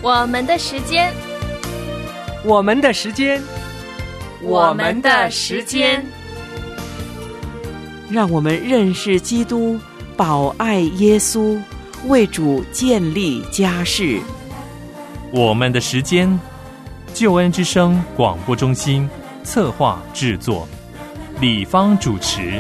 我们的时间， 我们的时间， 我们的时间， 让我们认识基督，保爱耶稣，为主建立家室。 我们的时间，救恩之声广播中心策划制作，李芳主持。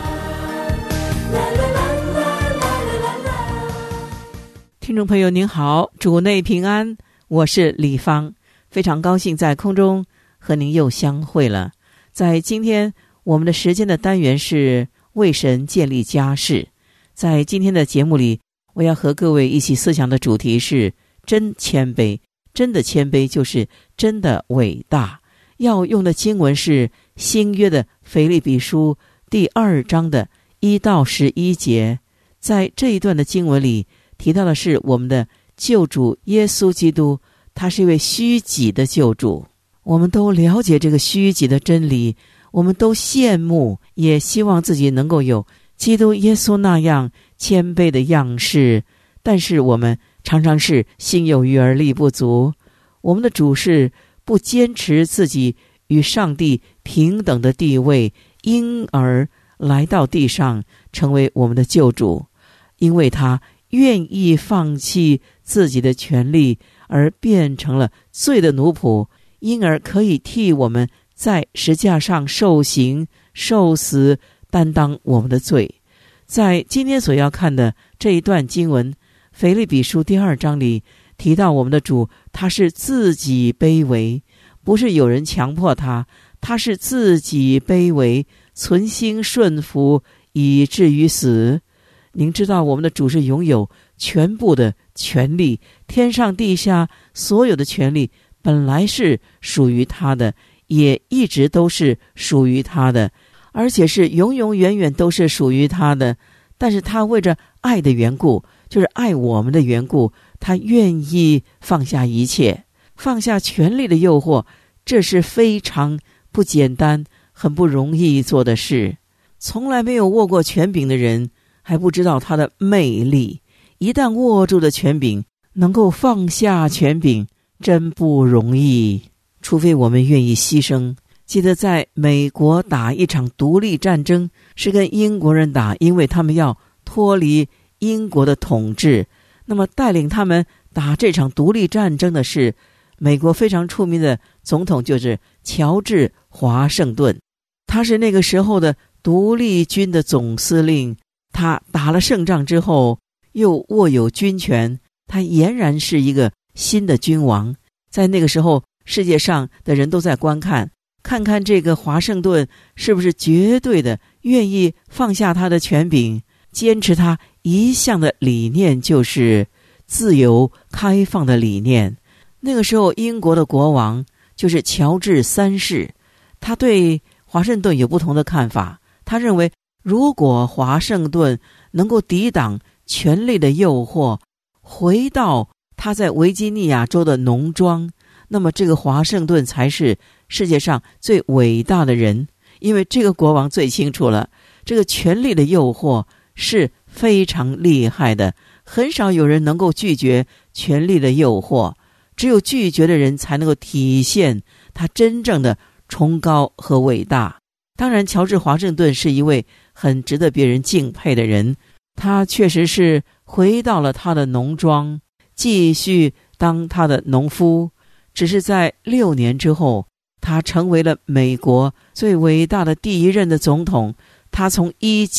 听众朋友您好，主内平安，我是李芳，非常高兴在空中和您又相会了。在今天我们的时间的单元是为神建立家室。在今天的节目里，我要和各位一起思想的主题是真谦卑。真的谦卑就是真的伟大。要用的经文是新约的腓立比书第2章的1到11节。在这一段的经文里提到的是我们的救主耶稣基督，他是一位虚己的救主。我们都了解这个虚己的真理，我们都羡慕，也希望自己能够有基督耶稣那样谦卑的样式，但是我们常常是心有余而力不足。我们的主是不坚持自己与上帝平等的地位，因而来到地上成为我们的救主，因为他愿意放弃自己的权利，而变成了罪的奴仆，因而可以替我们在十字架上受刑受死，担当我们的罪。在今天所要看的这一段经文，腓立比书第2章里提到我们的主，他是自己卑微，不是有人强迫他，他是自己卑微，存心顺服，以至于死。您知道我们的主是拥有全部的权利，天上地下所有的权利本来是属于他的，也一直都是属于他的，而且是永永远远都是属于他的。但是他为着爱的缘故，就是爱我们的缘故，他愿意放下一切，放下权力的诱惑，这是非常不简单很不容易做的事。从来没有握过权柄的人还不知道它的魅力，一旦握住的权柄，能够放下权柄真不容易，除非我们愿意牺牲。记得在美国打一场独立战争，是跟英国人打，因为他们要脱离英国的统治。那么带领他们打这场独立战争的是美国非常出名的总统，就是乔治·华盛顿。他是那个时候的独立军的总司令，他打了胜仗之后又握有军权，他俨然是一个新的君王。在那个时候，世界上的人都在观看，看看这个华盛顿是不是绝对的愿意放下他的权柄，坚持他一向的理念，就是自由开放的理念。那个时候英国的国王就是乔治3世，他对华盛顿有不同的看法。他认为如果华盛顿能够抵挡权力的诱惑，回到他在维吉尼亚州的农庄，那么这个华盛顿才是世界上最伟大的人。因为这个国王最清楚了，这个权力的诱惑是非常厉害的，很少有人能够拒绝权力的诱惑，只有拒绝的人才能够体现他真正的崇高和伟大。当然乔治·华盛顿是一位很值得别人敬佩的人，他确实是回到了他的农庄，继续当他的农夫。只是在6年之后，他成为了美国最伟大的第1任的总统。他从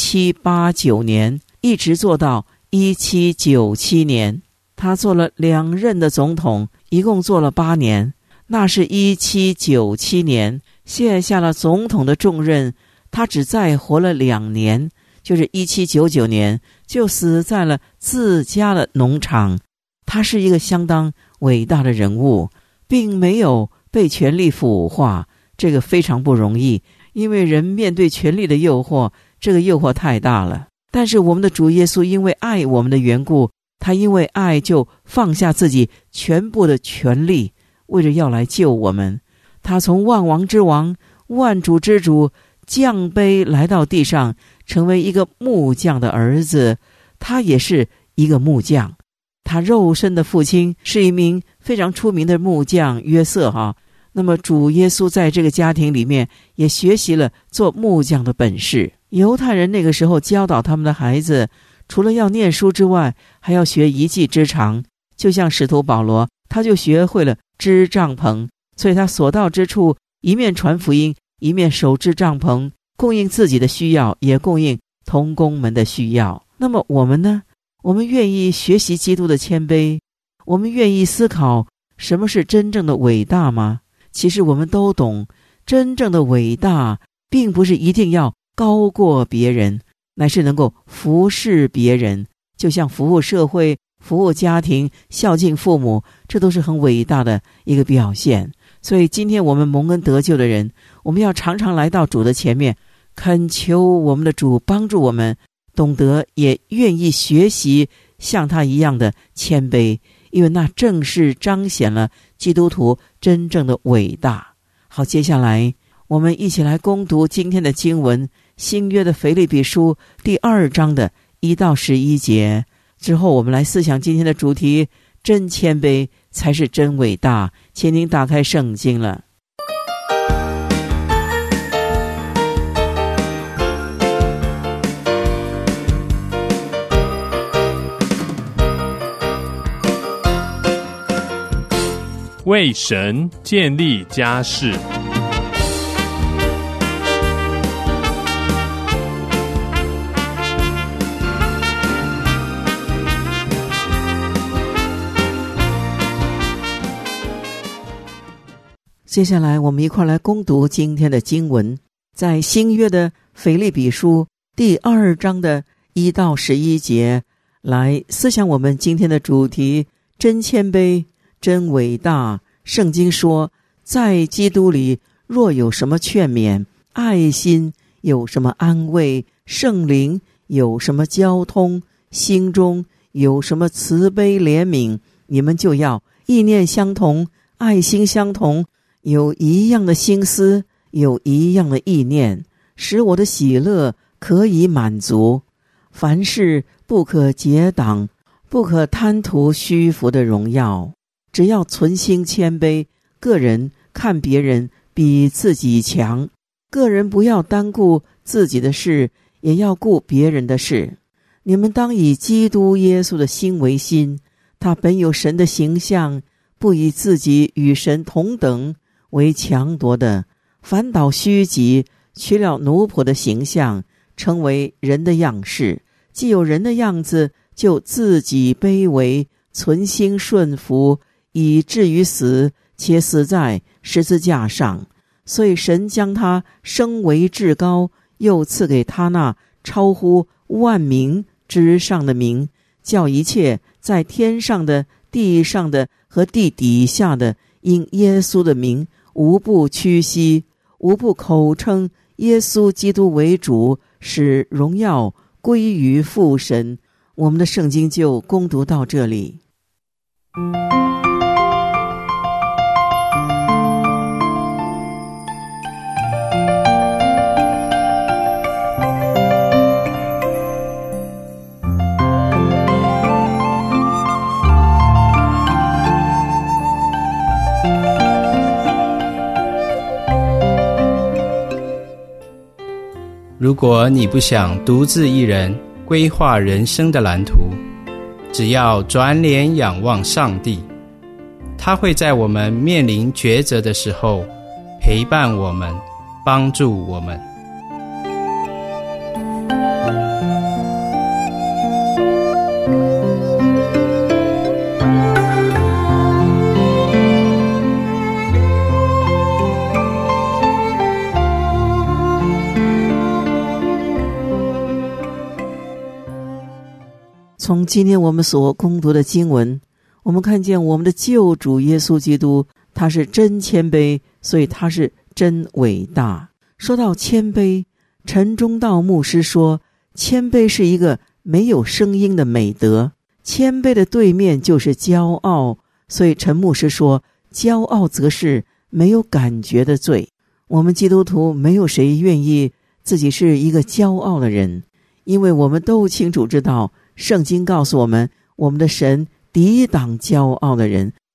1789年一直做到1797年，他做了2任的总统，一共做了8年。那是1797年卸下了总统的重任，他只再活了2年，就是1799年就死在了自家的农场。他是一个相当伟大的人物，并没有被权力腐化，这个非常不容易，因为人面对权力的诱惑，这个诱惑太大了。但是我们的主耶稣因为爱我们的缘故，他因为爱就放下自己全部的权利，为着要来救我们。他从万王之王、万主之主降卑来到地上，成为一个木匠的儿子。他也是一个木匠，他肉身的父亲是一名非常出名的木匠约瑟哈。那么主耶稣在这个家庭里面也学习了做木匠的本事。犹太人那个时候教导他们的孩子，除了要念书之外，还要学一技之长。就像使徒保罗，他就学会了织帐篷，所以他所到之处，一面传福音，一面手织帐篷，供应自己的需要，也供应同工们的需要。那么我们呢？我们愿意学习基督的谦卑，我们愿意思考什么是真正的伟大吗？其实我们都懂，真正的伟大并不是一定要高过别人，乃是能够服侍别人，就像服务社会、服务家庭、孝敬父母，这都是很伟大的一个表现。所以今天我们蒙恩得救的人，我们要常常来到主的前面，恳求我们的主帮助我们懂得，也愿意学习像他一样的谦卑，因为那正是彰显了基督徒真正的伟大。好，接下来我们一起来攻读今天的经文，新约的腓立比书第2章的1到11节。之后我们来思想今天的主题，真谦卑才是真伟大。请您打开圣经了。 为神建立家室。 接下来我们一块来攻读今天的经文，在新约的腓立比书第2章的1到11节，来思想我们今天的主题，真谦卑，真伟大。圣经说，在基督里若有什么劝勉，爱心有什么安慰，圣灵有什么交通，心中有什么慈悲怜悯，你们就要意念相同，爱心相同，有一样的心思，有一样的意念，使我的喜乐可以满足。凡事不可结党，不可贪图虚浮的荣耀，只要存心谦卑，个人看别人比自己强，个人不要单顾自己的事，也要顾别人的事。你们当以基督耶稣的心为心，他本有神的形象，不以自己与神同等为强夺的，反倒虚己，取了奴仆的形象，成为人的样式。既有人的样子，就自己卑微，存心顺服，以至于死，且死在十字架上。所以神将他升为至高，又赐给他那超乎万名之上的名，叫一切在天上的、地上的和地底下的，因耶稣的名，无不屈膝，无不口称耶稣基督为主，使荣耀归于父神。我们的圣经就攻读到这里。 如果你不想独自一人规划人生的蓝图，只要转脸仰望上帝，他会在我们面临抉择的时候陪伴我们，帮助我们。 从今天我们所攻读的经文，我们看见我们的救主耶稣基督，他是真谦卑，所以他是真伟大。说到谦卑，陈忠道牧师说，谦卑是一个没有声音的美德，谦卑的对面就是骄傲，所以陈牧师说，骄傲则是没有感觉的罪。我们基督徒没有谁愿意自己是一个骄傲的人，因为我们都清楚知道，圣经告诉我们，我们的神抵挡骄傲的人，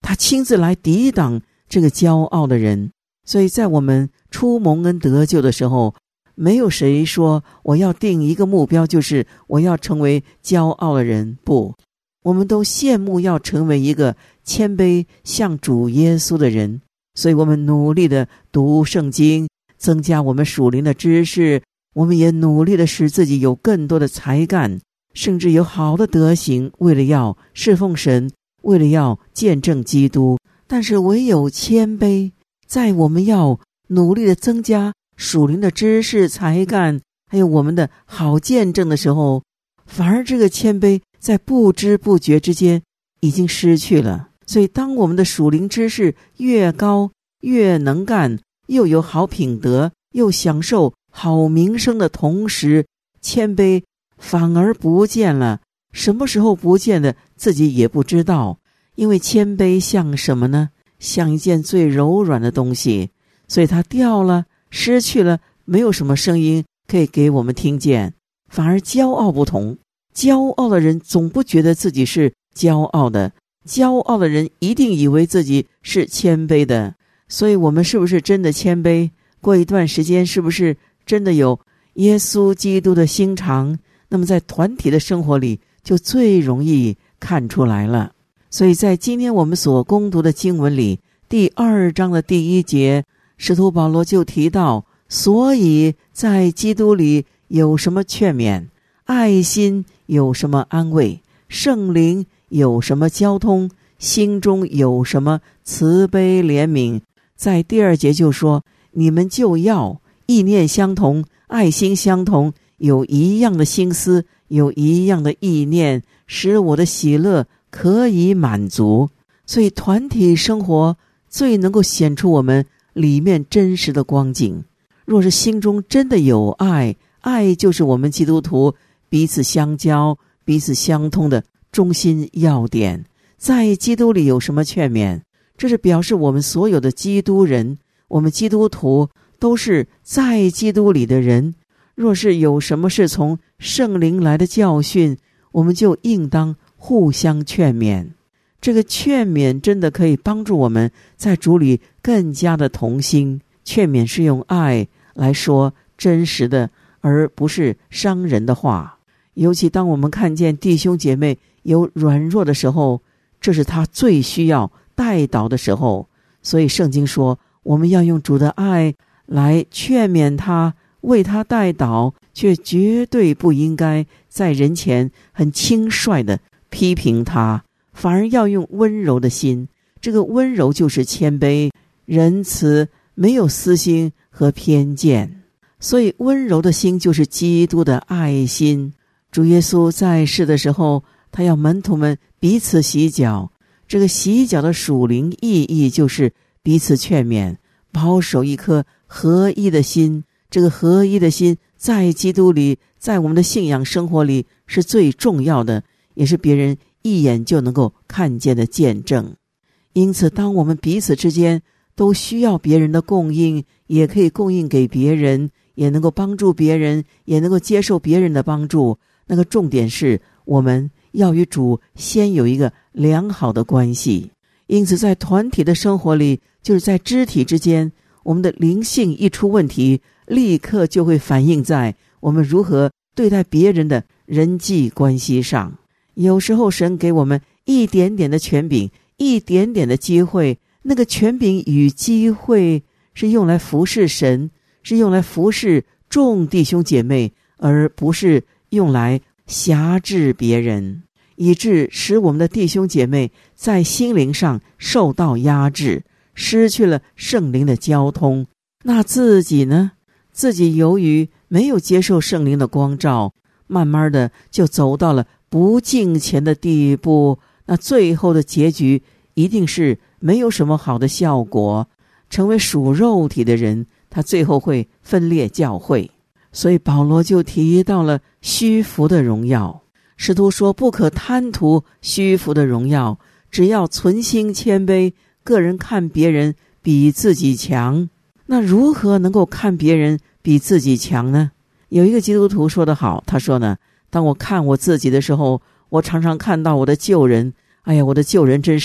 他亲自来抵挡这个骄傲的人。所以在我们初蒙恩得救的时候，没有谁说我要定一个目标，就是我要成为骄傲的人。不，我们都羡慕要成为一个谦卑像主耶稣的人。所以我们努力的读圣经，增加我们属灵的知识，我们也努力的使自己有更多的才干，甚至有好的德行，为了要侍奉神，为了要见证基督。但是唯有谦卑，在我们要努力的增加属灵的知识才干，还有我们的好见证的时候，反而这个谦卑在不知不觉之间已经失去了。所以当我们的属灵知识越高，越能干，又有好品德，又享受好名声的同时，谦卑反而不见了。什么时候不见的自己也不知道。因为谦卑像什么呢？像一件最柔软的东西，所以它掉了，失去了，没有什么声音可以给我们听见。反而骄傲不同，骄傲的人总不觉得自己是骄傲的，骄傲的人一定以为自己是谦卑的。所以我们是不是真的谦卑？过一段时间是不是真的有耶稣基督的心肠？那么在团体的生活里就最容易看出来了。所以在今天我们所攻读的经文里，第2章的第1节，使徒保罗就提到，所以在基督里有什么劝勉，爱心有什么安慰，圣灵有什么交通，心中有什么慈悲怜悯。在第2节就说，你们就要意念相同，爱心相同，有一样的心思，有一样的意念，使我的喜乐可以满足。所以团体生活最能够显出我们里面真实的光景。若是心中真的有爱，爱就是我们基督徒彼此相交、彼此相通的中心要点。在基督里有什么劝勉？这是表示我们所有的基督人，我们基督徒都是在基督里的人。若是有什么是从圣灵来的教训，我们就应当互相劝勉。这个劝勉真的可以帮助我们在主里更加的同心。劝勉是用爱来说真实的，而不是伤人的话。尤其当我们看见弟兄姐妹有软弱的时候，这是他最需要代祷的时候。所以圣经说，我们要用主的爱来劝勉他，为他代祷，却绝对不应该在人前很轻率的批评他，反而要用温柔的心。这个温柔就是谦卑、仁慈，没有私心和偏见。所以温柔的心就是基督的爱心。主耶稣在世的时候，他要门徒们彼此洗脚。这个洗脚的属灵意义就是彼此劝勉，保守一颗合一的心。这个合一的心在基督里，在我们的信仰生活里是最重要的，也是别人一眼就能够看见的见证。因此当我们彼此之间都需要别人的供应，也可以供应给别人，也能够帮助别人，也能够接受别人的帮助。那个重点是我们要与主先有一个良好的关系。因此在团体的生活里，就是在肢体之间，我们的灵性一出问题，立刻就会反映在我们如何对待别人的人际关系上。有时候神给我们一点点的权柄，一点点的机会，那个权柄与机会是用来服侍神，是用来服侍众弟兄姐妹，而不是用来辖制别人，以致使我们的弟兄姐妹在心灵上受到压制，失去了圣灵的交通。那自己呢？自己由于没有接受圣灵的光照，慢慢的就走到了不敬虔的地步。那最后的结局一定是没有什么好的效果。成为属肉体的人，他最后会分裂教会。所以保罗就提到了虚浮的荣耀。使徒说，不可贪图虚浮的荣耀，只要存心谦卑，个人看别人比自己强。那如何能够看别人比自己强呢？有一个基督徒说得好，他说呢，当我看我自己的时候，我常常看到我的旧人，哎呀，我的旧人真是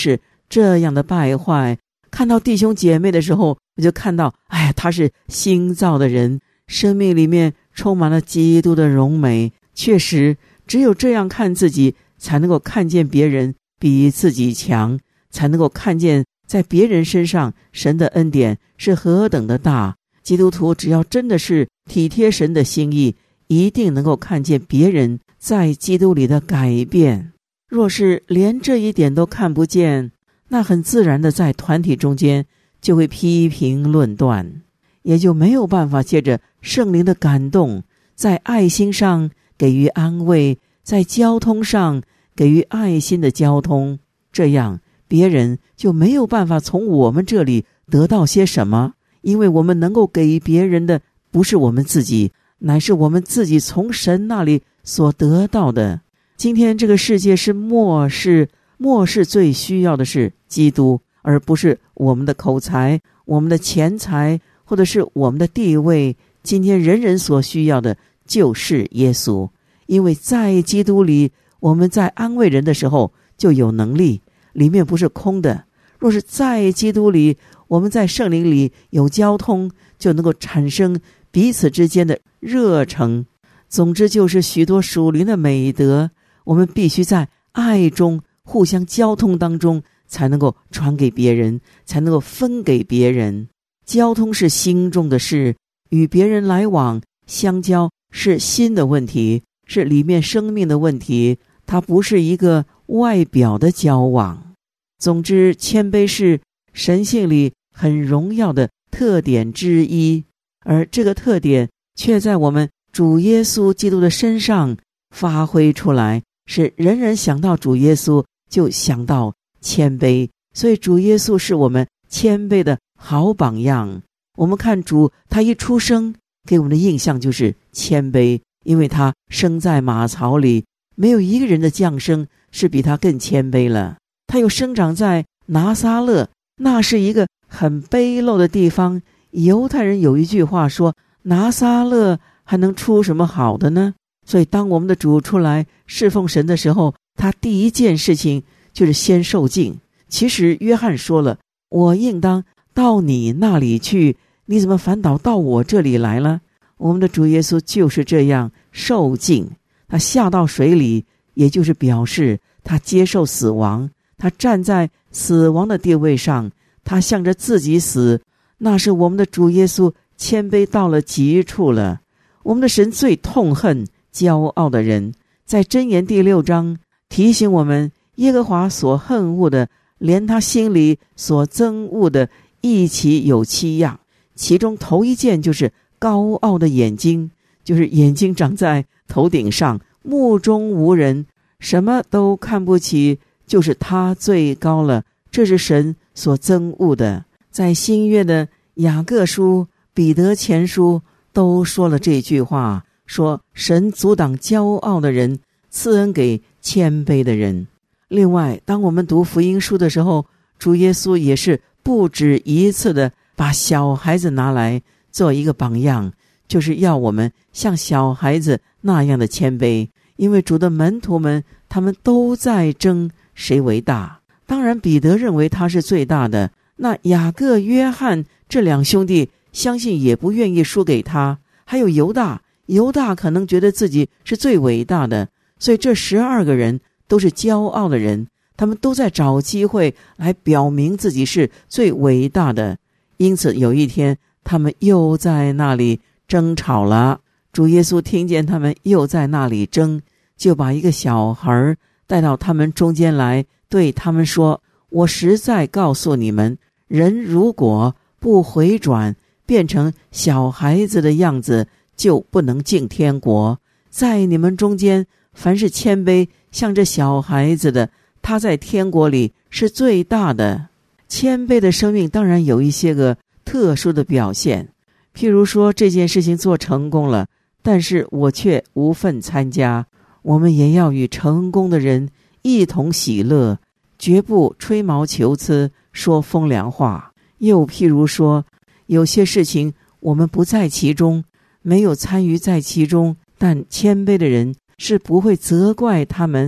这样的败坏。看到弟兄姐妹的时候，我就看到，他是新造的人，生命里面充满了基督的荣美。确实，只有这样看自己，才能够看见别人比自己强，才能够看见在别人身上神的恩典是何等的大。基督徒只要真的是体贴神的心意，一定能够看见别人在基督里的改变。若是连这一点都看不见，那很自然的在团体中间就会批评论断，也就没有办法借着圣灵的感动，在爱心上给予安慰，在交通上给予爱心的交通，这样别人就没有办法从我们这里得到些什么，因为我们能够给予别人的不是我们自己，乃是我们自己从神那里所得到的。今天这个世界是末世最需要的是基督，而不是我们的口才、我们的钱财，或者是我们的地位。今天人人所需要的就是耶稣，因为在基督里，我们在安慰人的时候就有能力，里面不是空的。若是在基督里，我们在圣灵里有交通，就能够产生彼此之间的热诚。总之就是许多属灵的美德，我们必须在爱中互相交通当中才能够传给别人，才能够分给别人。交通是心中的事，与别人来往相交是心的问题，是里面生命的问题，它不是一个外表的交往。总之，谦卑是神性里很荣耀的特点之一，而这个特点却在我们主耶稣基督的身上发挥出来，是人人想到主耶稣就想到谦卑，所以主耶稣是我们谦卑的好榜样。我们看主，他一出生给我们的印象就是谦卑，因为他生在马槽里，没有一个人的降生是比他更谦卑了。他又生长在拿撒勒，那是一个很卑陋的地方。犹太人有一句话说，拿撒勒还能出什么好的呢？所以当我们的主出来侍奉神的时候，他第一件事情就是先受浸。其实约翰说了，我应当到你那里去，你怎么反倒到我这里来了？我们的主耶稣就是这样受浸，他下到水里，也就是表示他接受死亡，他站在死亡的地位上，他向着自己死。那是我们的主耶稣谦卑到了极处了。我们的神最痛恨骄傲的人，在箴言第6章提醒我们，耶和华所恨恶的，连他心里所憎恶的一起有7样，其中头一件就是高傲的眼睛，就是眼睛长在头顶上，目中无人，什么都看不起，就是他最高了，这是神所憎恶的。在新约的雅各书、彼得前书都说了这句话，说神阻挡骄傲的人，赐恩给谦卑的人。另外，当我们读福音书的时候，主耶稣也是不止一次的把小孩子拿来做一个榜样，就是要我们像小孩子那样的谦卑。因为主的门徒们，他们都在争谁为大。当然彼得认为他是最大的，那雅各、约翰这2兄弟相信也不愿意输给他，还有犹大可能觉得自己是最伟大的。所以这12个人都是骄傲的人，他们都在找机会来表明自己是最伟大的。因此有一天他们又在那里争吵了，主耶稣听见他们又在那里争，就把一个小孩带到他们中间来，对他们说，我实在告诉你们，人如果不回转，变成小孩子的样子，就不能进天国。在你们中间，凡是谦卑像这小孩子的，他在天国里是最大的。谦卑的生命当然有一些个特殊的表现，譬如说这件事情做成功了，但是我却无份参加，我们也要与成功的人一同喜乐，绝不吹毛求疵，说风凉话。又譬如说，有些事情我们不在其中，没有参与在其中，但谦卑的人是不会责怪他们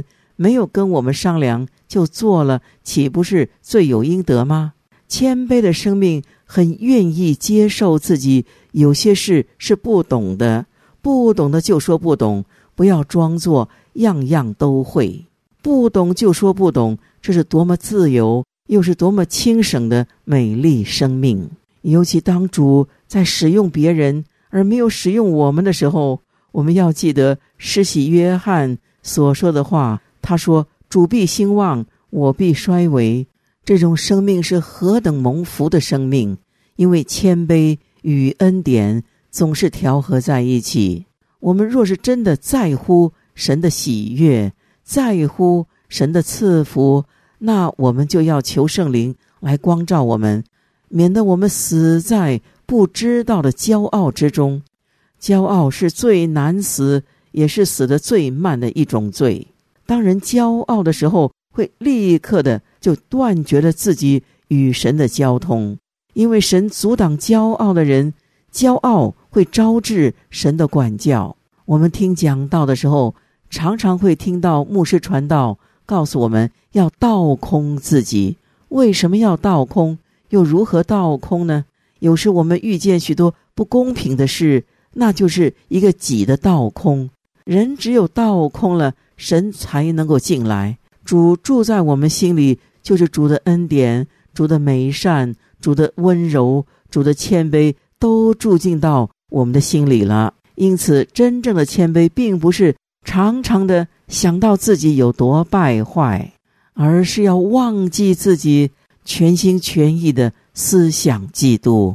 没有跟我们商量就做了，岂不是罪有应得吗？谦卑的生命很愿意接受自己有些事是不懂的，不懂的就说不懂，不要装作样样都会。不懂就说不懂，这是多么自由，又是多么轻省的美丽生命。尤其当主在使用别人而没有使用我们的时候，我们要记得施洗约翰所说的话，他说：主必兴旺，我必衰微。这种生命是何等蒙福的生命，因为谦卑与恩典总是调和在一起。我们若是真的在乎神的喜悦，在乎神的赐福，那我们就要求圣灵来光照我们，免得我们死在不知道的骄傲之中。骄傲是最难死，也是死得最慢的一种罪。当人骄傲的时候，会立刻的就断绝了自己与神的交通，因为神阻挡骄傲的人，骄傲会招致神的管教。我们听讲道的时候，常常会听到牧师传道告诉我们要倒空自己。为什么要倒空？又如何倒空呢？有时我们遇见许多不公平的事，那就是一个己的倒空。人只有倒空了，神才能够进来。主住在我们心里，就是主的恩典，主的美善，主的温柔，主的谦卑，都住进到我们的心里了。因此真正的谦卑并不是常常的想到自己有多败坏，而是要忘记自己，全心全意的思想基督。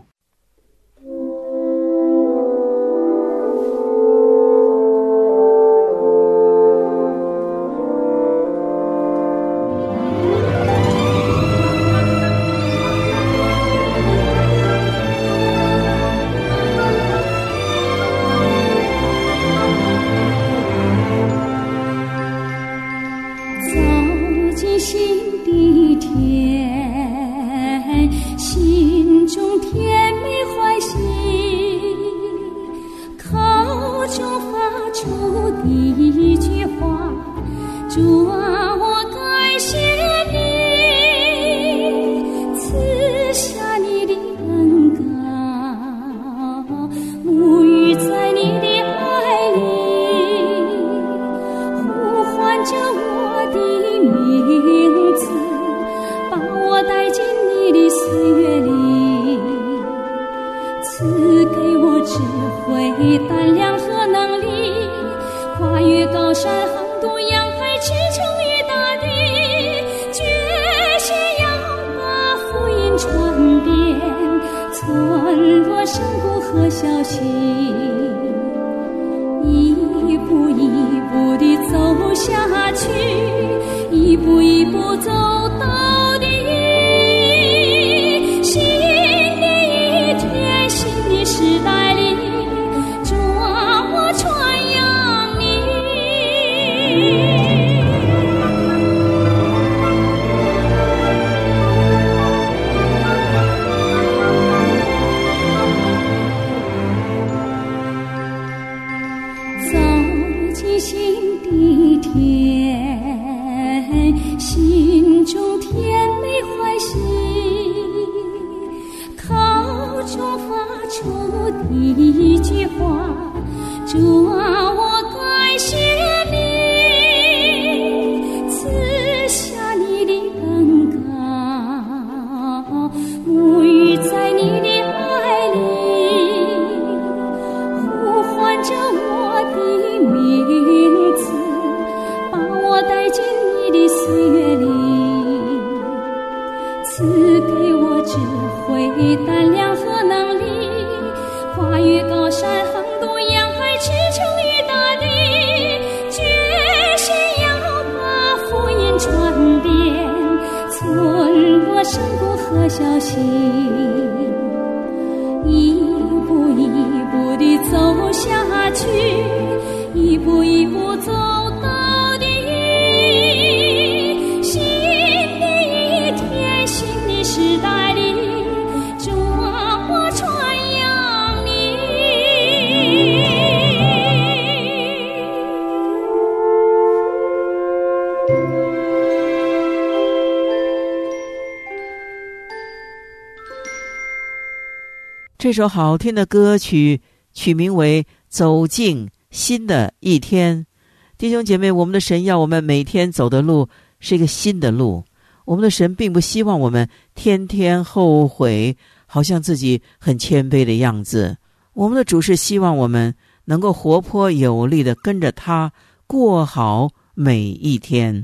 这首好听的歌曲取名为《走进新的一天》。弟兄姐妹，我们的神要我们每天走的路是一个新的路。我们的神并不希望我们天天后悔，好像自己很谦卑的样子。我们的主是希望我们能够活泼有力的跟着他过好每一天。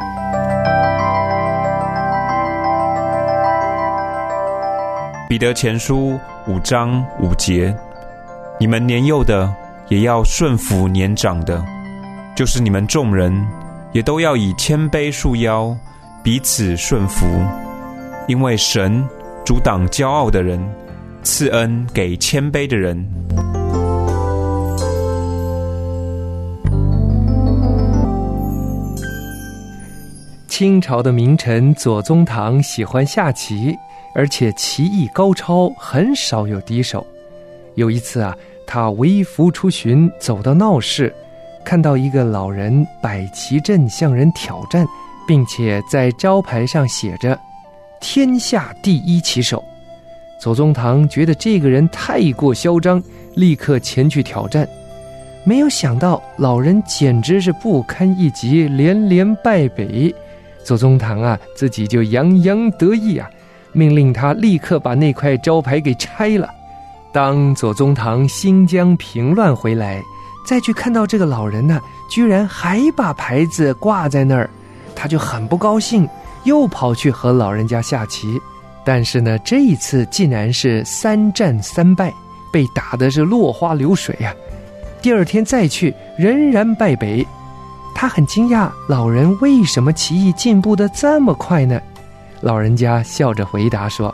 彼得前书5章5节，你们年幼的也要顺服年长的，就是你们众人也都要以谦卑束腰，彼此顺服，因为神阻挡骄傲的人，赐恩给谦卑的人。 清朝的名臣左宗棠喜欢下棋，而且棋艺高超，很少有敌手。有一次他微服出巡，走到闹市，看到一个老人摆棋阵向人挑战，并且在招牌上写着天下第一棋手。左宗棠觉得这个人太过嚣张，立刻前去挑战。没有想到老人简直是不堪一击，连连败北。左宗棠自己就洋洋得意命令他立刻把那块招牌给拆了。当左宗棠新疆平乱回来，再去看到这个老人居然还把牌子挂在那儿，他就很不高兴，又跑去和老人家下棋。但是这一次竟然是3战3败，被打得是落花流水第二天再去，仍然败北。他很惊讶，老人为什么棋艺进步得这么快呢？老人家笑着回答说：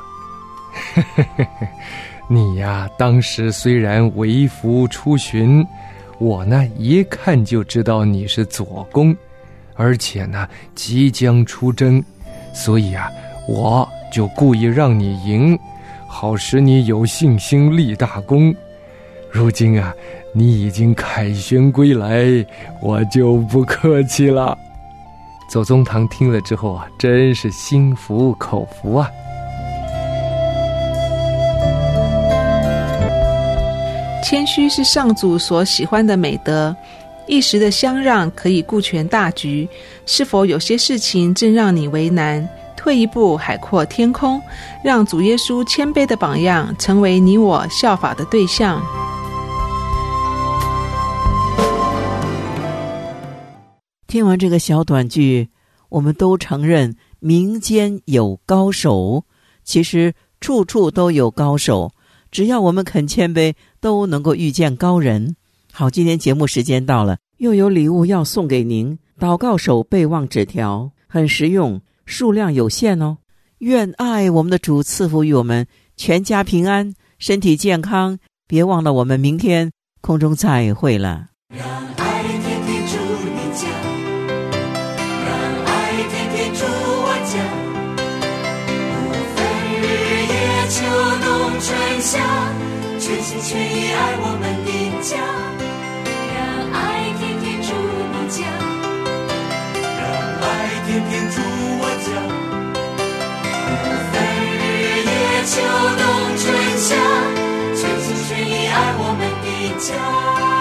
你当时虽然微服出巡，我一看就知道你是左公，而且即将出征，所以我就故意让你赢，好使你有信心立大功。如今你已经凯旋归来，我就不客气了。左宗棠听了之后真是心服口服谦虚是上主所喜欢的美德，一时的相让可以顾全大局。是否有些事情正让你为难？退一步海阔天空，让主耶稣谦卑的榜样成为你我效法的对象。 听完这个小短剧，我们都承认民间有高手，其实处处都有高手，只要我们肯谦卑，都能够遇见高人。好，今天节目时间到了，又有礼物要送给您，祷告手备忘纸条，很实用，数量有限哦。愿爱我们的主赐福于我们全家平安，身体健康。别忘了我们明天空中再会了。 让爱天天住你家，让爱天天住我家，不分日夜秋冬春夏，全心全意爱我们的家。让爱天天住你家，让爱天天住我家，不分日夜秋冬春夏，全心全意爱我们的家。